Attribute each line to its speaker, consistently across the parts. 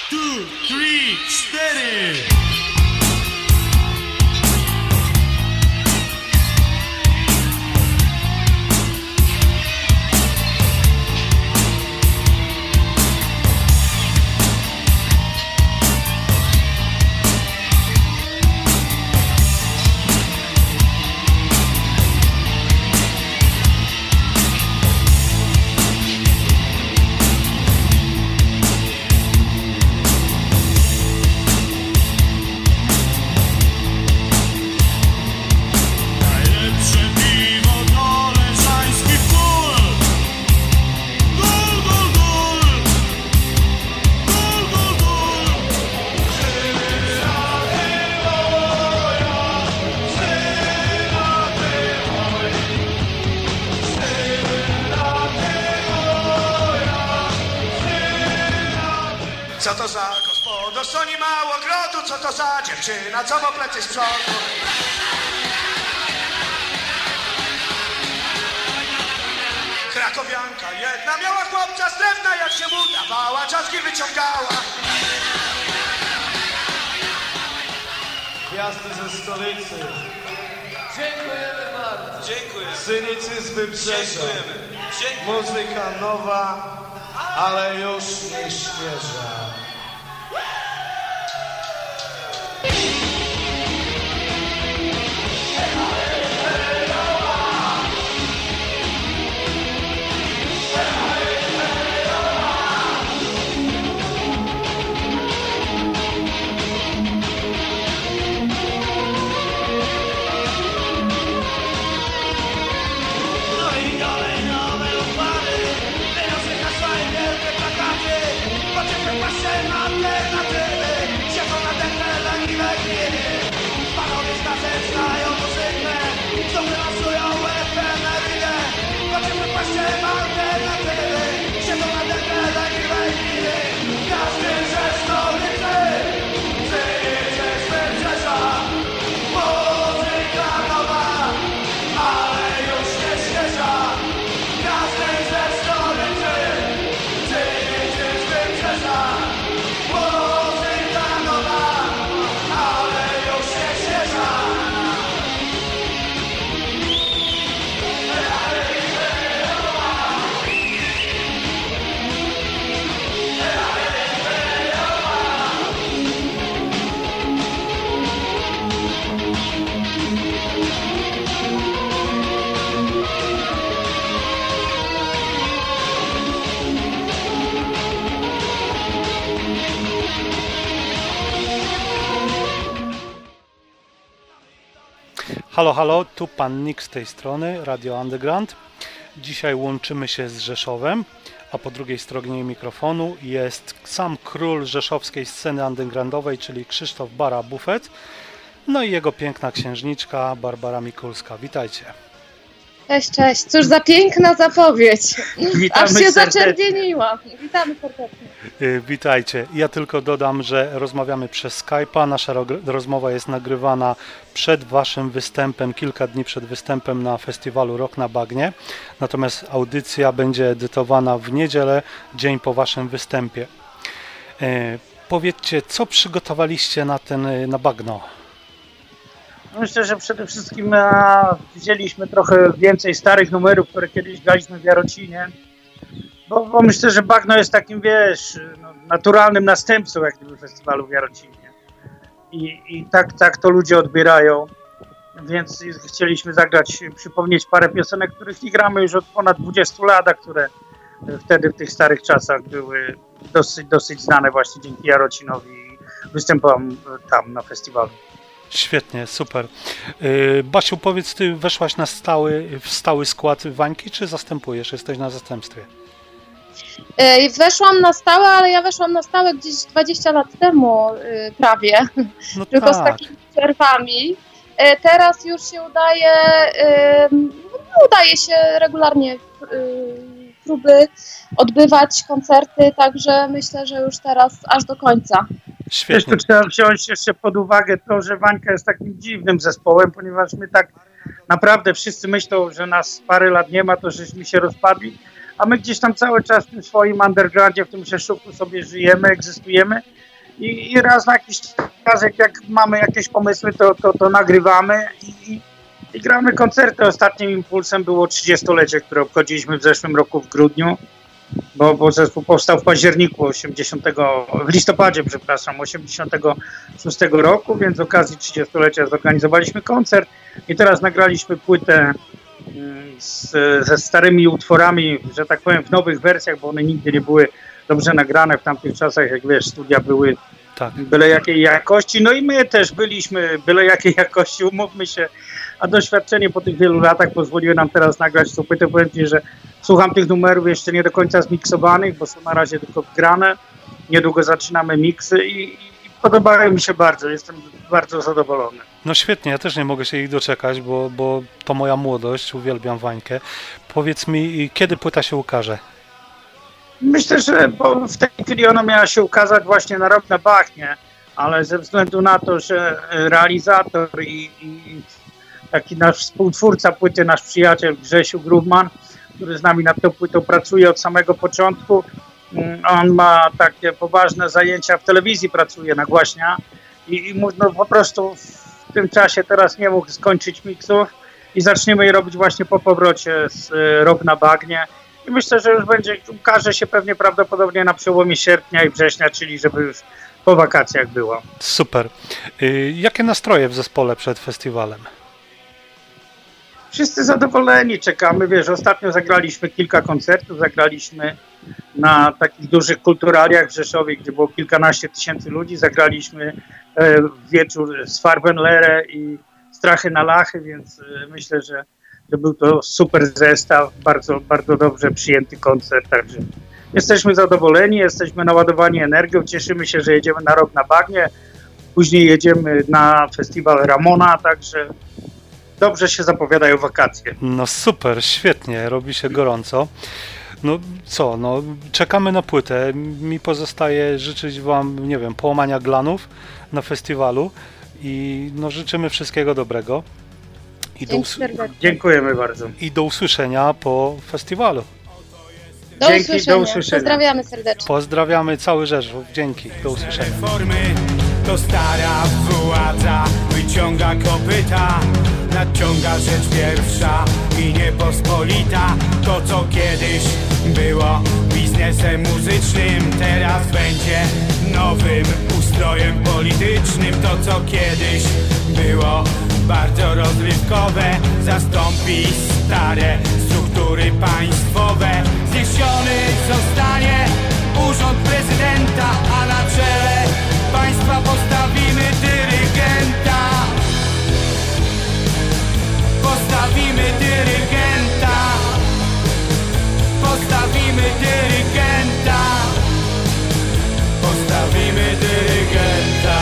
Speaker 1: 2, 3, 4.
Speaker 2: Co to za gospodarz, co nie ma ogrodu, co to za dziewczyna, co ma plecy z przodu. Krakowianka jedna miała chłopca z drewna, jak się mu dawała, czaski wyciągała.
Speaker 3: Gwiazdy ze stolicy.
Speaker 4: Dziękujemy bardzo.
Speaker 2: Dziękuję.
Speaker 3: Synicy z wybrzeża.
Speaker 2: Dziękuję.
Speaker 3: Muzyka nowa, ale już nie świeża.
Speaker 5: Halo, halo, tu pan Nick z tej strony, Radio Underground. Dzisiaj łączymy się z Rzeszowem, a po drugiej stronie mikrofonu jest sam król rzeszowskiej sceny undergroundowej, czyli Krzysztof Bara-Bufet, no i jego piękna księżniczka Barbara Mikulska. Witajcie.
Speaker 6: Cześć, cześć. Cóż za piękna zapowiedź.
Speaker 4: Witamy
Speaker 6: Aż się
Speaker 4: serdecznie.
Speaker 6: zaczerwieniła. Witamy serdecznie.
Speaker 5: Witajcie. Ja tylko dodam, że rozmawiamy przez Skype'a. Nasza rozmowa jest nagrywana przed waszym występem, kilka dni przed występem na festiwalu Rock na Bagnie. Natomiast audycja będzie edytowana w niedzielę, dzień po waszym występie. Powiedzcie, co przygotowaliście na bagno?
Speaker 4: Myślę, że przede wszystkim wzięliśmy trochę więcej starych numerów, które kiedyś graliśmy w Jarocinie, bo myślę, że bagno jest takim, wiesz, naturalnym następcą jak gdyby festiwalu w Jarocinie. I tak to ludzie odbierają, więc chcieliśmy zagrać, przypomnieć parę piosenek, których nie gramy już od ponad 20 lat, a które wtedy w tych starych czasach były dosyć znane właśnie dzięki Jarocinowi i występom tam na festiwalu.
Speaker 5: Świetnie, super. Basiu, powiedz, ty weszłaś w stały skład Wańki, czy zastępujesz? Jesteś na zastępstwie?
Speaker 6: Weszłam na stałe, ale ja weszłam na stałe gdzieś 20 lat temu prawie.
Speaker 5: No
Speaker 6: tylko
Speaker 5: tak.
Speaker 6: z takimi przerwami. Teraz już się udaje się regularnie próby odbywać, koncerty, także myślę, że już teraz aż do końca.
Speaker 5: Świetnie.
Speaker 4: Też tu trzeba wziąć jeszcze pod uwagę to, że Wańka jest takim dziwnym zespołem, ponieważ my tak naprawdę wszyscy myślą, że nas parę lat nie ma, to żeśmy się rozpadli, a my gdzieś tam cały czas w tym swoim undergroundzie, w tym Rzeszowu sobie żyjemy, egzystujemy i raz na jakiś czas, jak mamy jakieś pomysły, to nagrywamy i gramy koncerty. Ostatnim impulsem było 30-lecie, które obchodziliśmy w zeszłym roku w grudniu, bo zespół powstał w październiku w listopadzie 86 roku, więc z okazji 30-lecia zorganizowaliśmy koncert i teraz nagraliśmy płytę ze starymi utworami, że tak powiem, w nowych wersjach, bo one nigdy nie były dobrze nagrane w tamtych czasach, jak wiesz, studia były byle jakiej jakości, no i my też byliśmy byle jakiej jakości, umówmy się, a doświadczenie po tych wielu latach pozwoliło nam teraz nagrać tą płytę. Powiem Ci, że słucham tych numerów jeszcze nie do końca zmiksowanych, bo są na razie tylko wgrane, niedługo zaczynamy miksy i podobają mi się bardzo, jestem bardzo zadowolony.
Speaker 5: No świetnie, ja też nie mogę się ich doczekać, bo to moja młodość, uwielbiam Wańkę. Powiedz mi, kiedy płyta się ukaże?
Speaker 4: Myślę, że w tej chwili ona miała się ukazać właśnie na Rok na Bagnie, ale ze względu na to, że realizator i taki nasz współtwórca płyty, nasz przyjaciel Grzesiu Grubman, który z nami nad tą płytą pracuje od samego początku, on ma takie poważne zajęcia w telewizji, pracuje nagłaśnia i no, po prostu w tym czasie teraz nie mógł skończyć miksów i zaczniemy je robić właśnie po powrocie z Rok na Bagnie. I myślę, że już ukaże się pewnie prawdopodobnie na przełomie sierpnia i września, czyli żeby już po wakacjach było.
Speaker 5: Super. Jakie nastroje w zespole przed festiwalem?
Speaker 4: Wszyscy zadowoleni, czekamy. Wiesz, ostatnio zagraliśmy kilka koncertów, zagraliśmy na takich dużych kulturaliach w Rzeszowie, gdzie było kilkanaście tysięcy ludzi. Zagraliśmy wieczór z Farbenlehre i Strachy na Lachy, więc myślę, że był to super zestaw, bardzo, bardzo dobrze przyjęty koncert, także jesteśmy zadowoleni, jesteśmy naładowani energią, cieszymy się, że jedziemy na Rok na Bagnie, później jedziemy na festiwal Ramona, także dobrze się zapowiadają wakacje.
Speaker 5: No super, świetnie, robi się gorąco. No co, no czekamy na płytę, mi pozostaje życzyć Wam, nie wiem, połamania glanów na festiwalu i no życzymy wszystkiego dobrego.
Speaker 4: Dziękujemy bardzo.
Speaker 5: I do usłyszenia po festiwalu.
Speaker 6: Do usłyszenia. Pozdrawiamy serdecznie.
Speaker 5: Pozdrawiamy cały Rzeszów. Dzięki. Do usłyszenia.
Speaker 1: To stara władza wyciąga kopyta, nadciąga rzecz pierwsza i niepospolita. To co kiedyś było biznesem muzycznym, teraz będzie nowym ustrojem politycznym. To co kiedyś było bardzo rozrywkowe, zastąpi stare struktury państwowe. Zniesiony zostanie urząd prezydenta, a na czele państwa postawimy dyrygenta. Postawimy dyrygenta. Postawimy dyrygenta. Postawimy dyrygenta.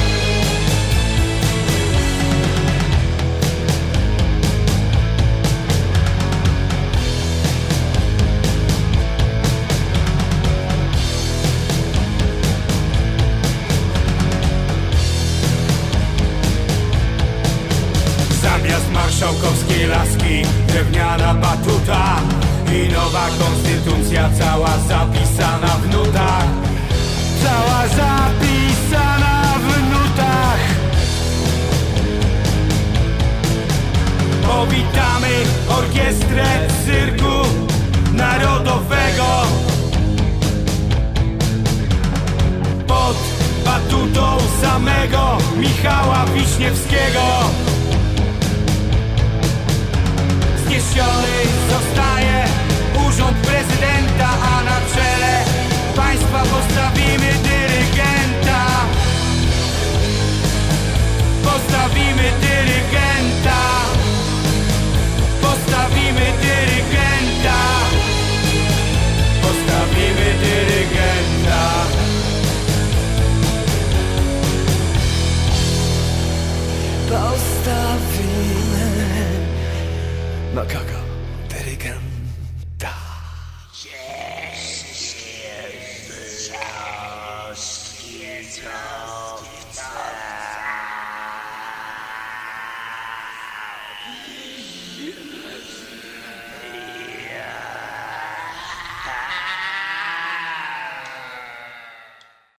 Speaker 1: Zamiast marszałkowskiej laski drewniana batuta i nowa konstytucja cała zapisana w nutach. Cała zapisana w nutach. Powitamy orkiestrę cyrku narodowego pod batutą samego Michała Wiśniewskiego. Zniesiony został